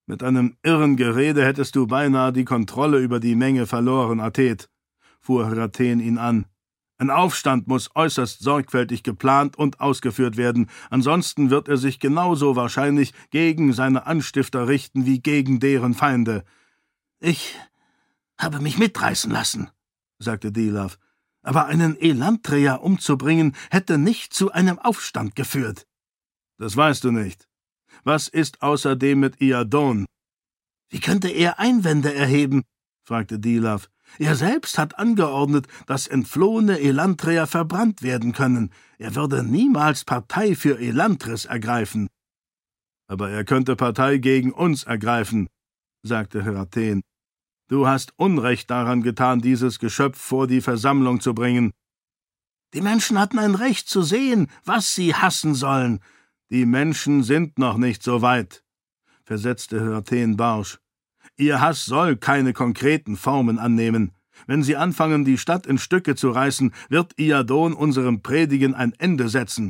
»Mit einem irren Gerede hättest du beinahe die Kontrolle über die Menge verloren, Athet«, fuhr Herathen ihn an. »Ein Aufstand muss äußerst sorgfältig geplant und ausgeführt werden, ansonsten wird er sich genauso wahrscheinlich gegen seine Anstifter richten wie gegen deren Feinde.« »Ich habe mich mitreißen lassen«, sagte Dilaf. »Aber einen Elantreer umzubringen, hätte nicht zu einem Aufstand geführt.« »Das weißt du nicht. Was ist außerdem mit Iadon?« »Wie könnte er Einwände erheben?« fragte Dilaf. »Er selbst hat angeordnet, dass entflohene Elantreer verbrannt werden können. Er würde niemals Partei für Elantris ergreifen.« »Aber er könnte Partei gegen uns ergreifen«, sagte Herathen. »Du hast Unrecht daran getan, dieses Geschöpf vor die Versammlung zu bringen.« »Die Menschen hatten ein Recht zu sehen, was sie hassen sollen.« »Die Menschen sind noch nicht so weit«, versetzte Herathen barsch. »Ihr Hass soll keine konkreten Formen annehmen. Wenn sie anfangen, die Stadt in Stücke zu reißen, wird Iadon unserem Predigen ein Ende setzen.«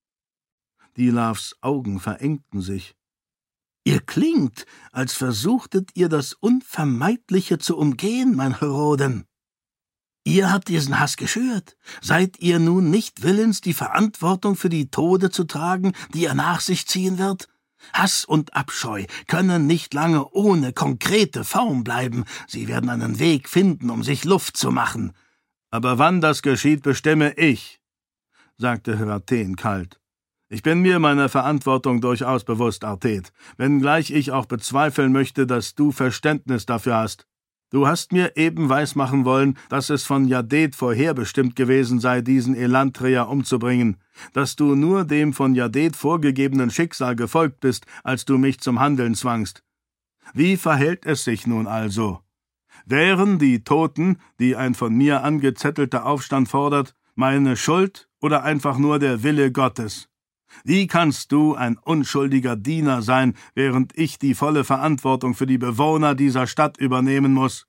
Dilafs Augen verengten sich. »Ihr klingt, als versuchtet ihr das Unvermeidliche zu umgehen, mein Heroden. Ihr habt diesen Hass geschürt. Seid ihr nun nicht willens, die Verantwortung für die Tode zu tragen, die er nach sich ziehen wird? Hass und Abscheu können nicht lange ohne konkrete Form bleiben. Sie werden einen Weg finden, um sich Luft zu machen.« »Aber wann das geschieht, bestimme ich«, sagte Herathen kalt. »Ich bin mir meiner Verantwortung durchaus bewusst, Athet, wenngleich ich auch bezweifeln möchte, dass du Verständnis dafür hast. Du hast mir eben weismachen wollen, dass es von Yadet vorherbestimmt gewesen sei, diesen Elantreer umzubringen, dass du nur dem von Yadet vorgegebenen Schicksal gefolgt bist, als du mich zum Handeln zwangst. Wie verhält es sich nun also? Wären die Toten, die ein von mir angezettelter Aufstand fordert, meine Schuld oder einfach nur der Wille Gottes? Wie kannst du ein unschuldiger Diener sein, während ich die volle Verantwortung für die Bewohner dieser Stadt übernehmen muss?«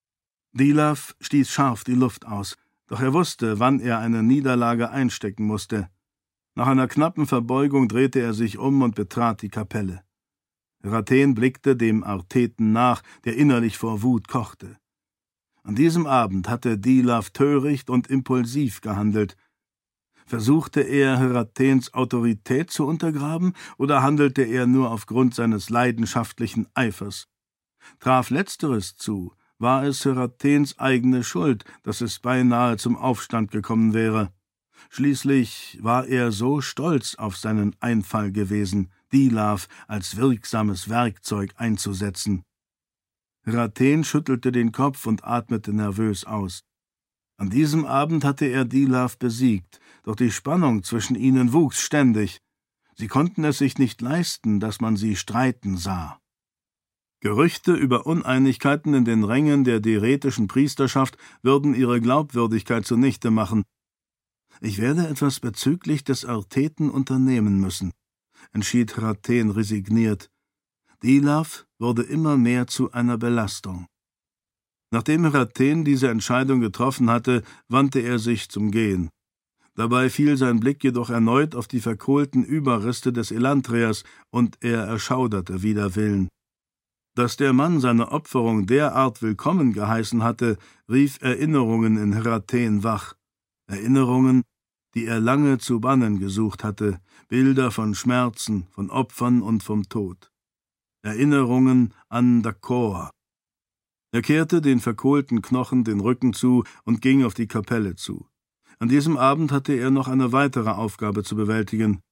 Dilaf stieß scharf die Luft aus, doch er wusste, wann er eine Niederlage einstecken musste. Nach einer knappen Verbeugung drehte er sich um und betrat die Kapelle. Herathen blickte dem Artheten nach, der innerlich vor Wut kochte. An diesem Abend hatte Dilaf töricht und impulsiv gehandelt. Versuchte er, Herathens Autorität zu untergraben, oder handelte er nur aufgrund seines leidenschaftlichen Eifers? Traf Letzteres zu, war es Herathens eigene Schuld, dass es beinahe zum Aufstand gekommen wäre. Schließlich war er so stolz auf seinen Einfall gewesen, Dilaf als wirksames Werkzeug einzusetzen. Herathen schüttelte den Kopf und atmete nervös aus. An diesem Abend hatte er Dilaf besiegt, doch die Spannung zwischen ihnen wuchs ständig. Sie konnten es sich nicht leisten, dass man sie streiten sah. Gerüchte über Uneinigkeiten in den Rängen der deretischen Priesterschaft würden ihre Glaubwürdigkeit zunichte machen. »Ich werde etwas bezüglich des Artheten unternehmen müssen«, entschied Herathen resigniert. Dilaf wurde immer mehr zu einer Belastung. Nachdem Herathen diese Entscheidung getroffen hatte, wandte er sich zum Gehen. Dabei fiel sein Blick jedoch erneut auf die verkohlten Überreste des Elantreers, und er erschauderte wider Willen. Dass der Mann seine Opferung derart willkommen geheißen hatte, rief Erinnerungen in Herathen wach. Erinnerungen, die er lange zu bannen gesucht hatte, Bilder von Schmerzen, von Opfern und vom Tod. Erinnerungen an Dakor. Er kehrte den verkohlten Knochen den Rücken zu und ging auf die Kapelle zu. An diesem Abend hatte er noch eine weitere Aufgabe zu bewältigen.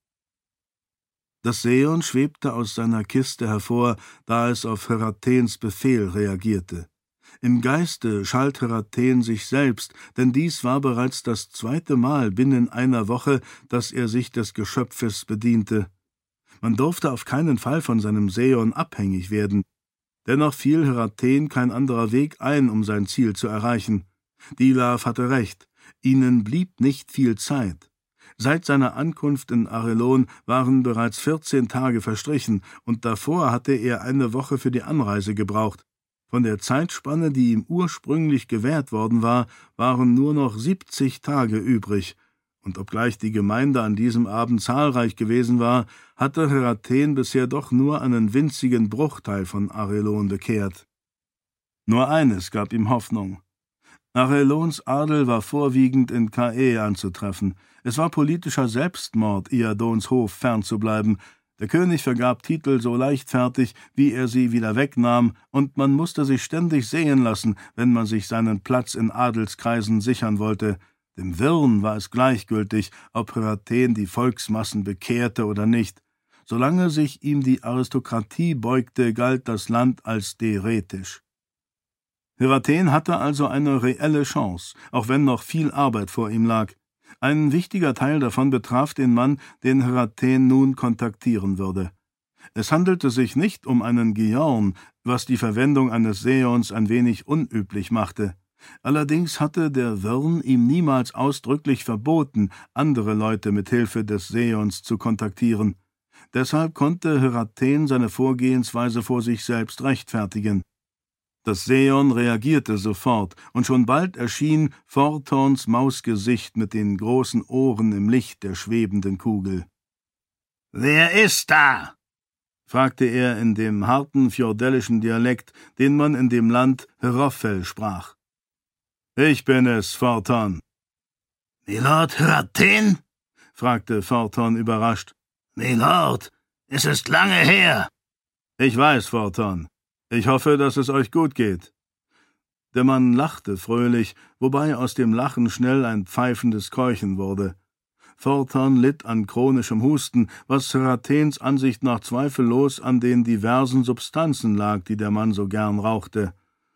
Das Seon schwebte aus seiner Kiste hervor, da es auf Herathens Befehl reagierte. Im Geiste schalt Herathen sich selbst, denn dies war bereits das 2. Mal binnen einer Woche, dass er sich des Geschöpfes bediente. Man durfte auf keinen Fall von seinem Seon abhängig werden. Dennoch fiel Herathen kein anderer Weg ein, um sein Ziel zu erreichen. Dilaf hatte recht, ihnen blieb nicht viel Zeit. Seit seiner Ankunft in Arelon waren bereits 14 Tage verstrichen, und davor hatte er eine Woche für die Anreise gebraucht. Von der Zeitspanne, die ihm ursprünglich gewährt worden war, waren nur noch 70 Tage übrig, Und obgleich die Gemeinde an diesem Abend zahlreich gewesen war, hatte Herathen bisher doch nur einen winzigen Bruchteil von Arelon bekehrt. Nur eines gab ihm Hoffnung. Arelons Adel war vorwiegend in Cae anzutreffen. Es war politischer Selbstmord, Iadons Hof fernzubleiben. Der König vergab Titel so leichtfertig, wie er sie wieder wegnahm, und man musste sich ständig sehen lassen, wenn man sich seinen Platz in Adelskreisen sichern wollte. Dem Wirn war es gleichgültig, ob Herathen die Volksmassen bekehrte oder nicht. Solange sich ihm die Aristokratie beugte, galt das Land als deretisch. Herathen hatte also eine reelle Chance, auch wenn noch viel Arbeit vor ihm lag. Ein wichtiger Teil davon betraf den Mann, den Herathen nun kontaktieren würde. Es handelte sich nicht um einen Gihorn, was die Verwendung eines Seons ein wenig unüblich machte. Allerdings hatte der Wirn ihm niemals ausdrücklich verboten, andere Leute mit Hilfe des Seons zu kontaktieren. Deshalb konnte Herathen seine Vorgehensweise vor sich selbst rechtfertigen. Das Seon reagierte sofort, und schon bald erschien Forthorns Mausgesicht mit den großen Ohren im Licht der schwebenden Kugel. »Wer ist da?« fragte er in dem harten fjordellischen Dialekt, den man in dem Land Hrothel sprach. »Ich bin es, Forthorn.« »Milord Herathen?« fragte Forthorn überrascht. »Milord, es ist lange her.« »Ich weiß, Forthorn. Ich hoffe, dass es euch gut geht.« Der Mann lachte fröhlich, wobei aus dem Lachen schnell ein pfeifendes Keuchen wurde. Forthorn litt an chronischem Husten, was Herathens Ansicht nach zweifellos an den diversen Substanzen lag, die der Mann so gern rauchte.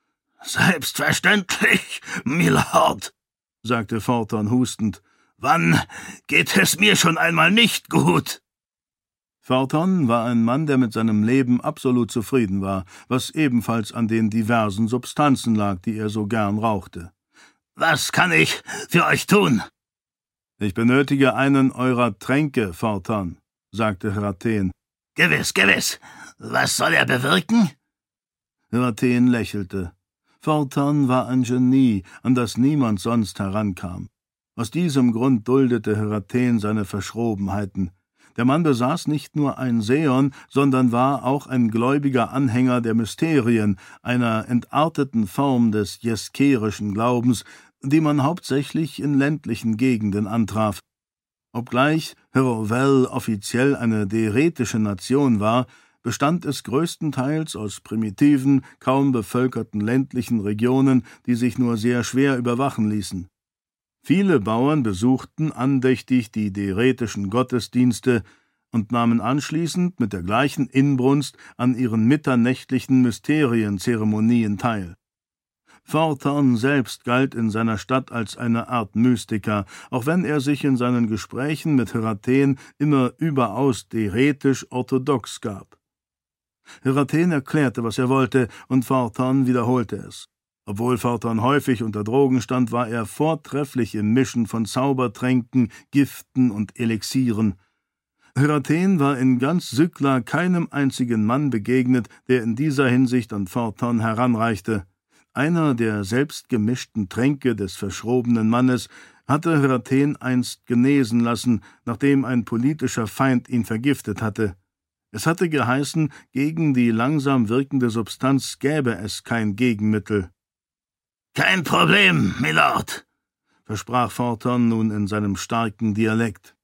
»Selbstverständlich, Milord«, sagte Forthorn hustend. »Wann geht es mir schon einmal nicht gut?« Forthorn war ein Mann, der mit seinem Leben absolut zufrieden war, was ebenfalls an den diversen Substanzen lag, die er so gern rauchte. »Was kann ich für euch tun?« »Ich benötige einen eurer Tränke, Forthorn«, sagte Herathen. »Gewiss, gewiss. Was soll er bewirken?« Herathen lächelte. Forthorn war ein Genie, an das niemand sonst herankam. Aus diesem Grund duldete Herathen seine Verschrobenheiten. Der Mann besaß nicht nur ein Seon, sondern war auch ein gläubiger Anhänger der Mysterien, einer entarteten Form des jeskerischen Glaubens, die man hauptsächlich in ländlichen Gegenden antraf. Obgleich Hrothel offiziell eine deretische Nation war, bestand es größtenteils aus primitiven, kaum bevölkerten ländlichen Regionen, die sich nur sehr schwer überwachen ließen. Viele Bauern besuchten andächtig die deretischen Gottesdienste und nahmen anschließend mit der gleichen Inbrunst an ihren mitternächtlichen Mysterienzeremonien teil. Forthorn selbst galt in seiner Stadt als eine Art Mystiker, auch wenn er sich in seinen Gesprächen mit Herathen immer überaus deretisch orthodox gab. Herathen erklärte, was er wollte, und Forthorn wiederholte es. Obwohl Forthorn häufig unter Drogen stand, war er vortrefflich im Mischen von Zaubertränken, Giften und Elixieren. Herathen war in ganz Sykla keinem einzigen Mann begegnet, der in dieser Hinsicht an Forthorn heranreichte. Einer der selbstgemischten Tränke des verschrobenen Mannes hatte Herathen einst genesen lassen, nachdem ein politischer Feind ihn vergiftet hatte. Es hatte geheißen, gegen die langsam wirkende Substanz gäbe es kein Gegenmittel. »Kein Problem, Milord«, versprach Forthorn nun in seinem starken Dialekt.